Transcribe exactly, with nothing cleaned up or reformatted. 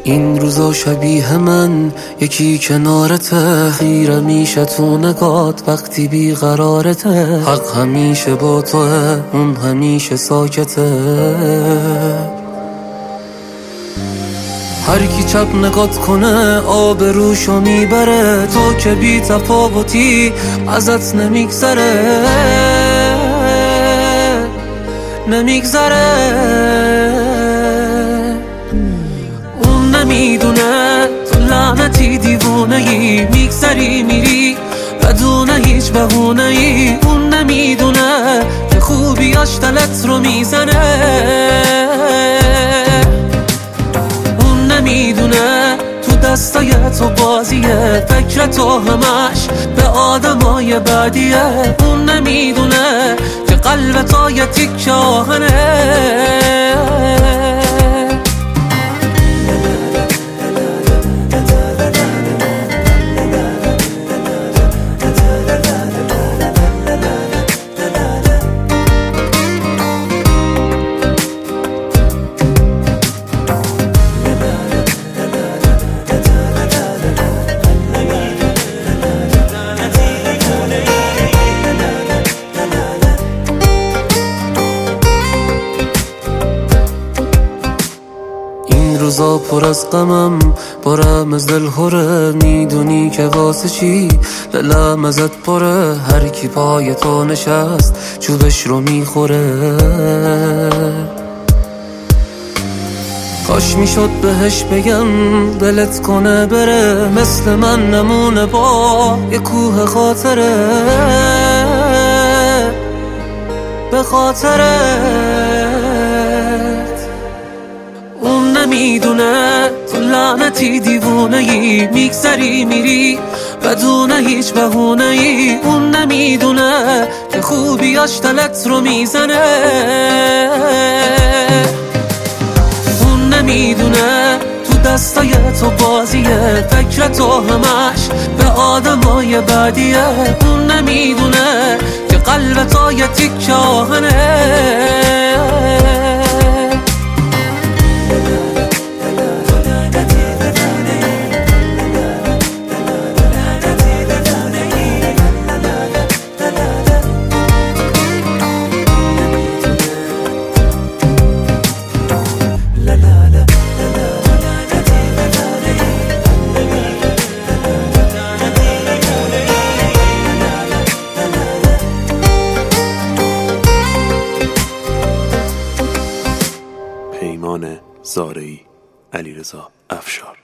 این روزا شبیه من یکی کنارته، خیره میشه تو نگات وقتی بیقرارته. حق همیشه با توه، اون همیشه ساکته. هر کی چپ نگات کنه آب روشو میبره، تو که بی تفاوتی ازت نمیگذره نمیگذره. اون نمیدونه تو لعنتی دیوونه ای، میگذری میری بدون هیچ بهونه ای. اون نمیدونه که خوبیاش دلت رو میزنه. اون نمیدونه تو دستای تو بازیه، فکر تو همش به آدمای بعدیه. اون نمیدونه که قلب تو یه تیکه آهنه. روزا پر از غمم پرم از دل خوره، میدونی که واسه چی دلم ازت پره. هر کی پای تو نشست چوبش رو میخوره. کاش میشد بهش بگم دلت کنه بره، مثل من نمونه با یه کوه خاطره. به خاطرت اون نمیدونه تو لعنتی دیوونه ای، میگذری میری بدون هیچ بهونه ای. اون نمیدونه که خوبیاش دلت رو میزنه. اون نمیدونه تو دستای تو بازیه، فکر تو همش به آدمای بعدیه. اون نمیدونه که قلب تو یه تیکه آهنه. پیمان زارعی، علیرضا افشار.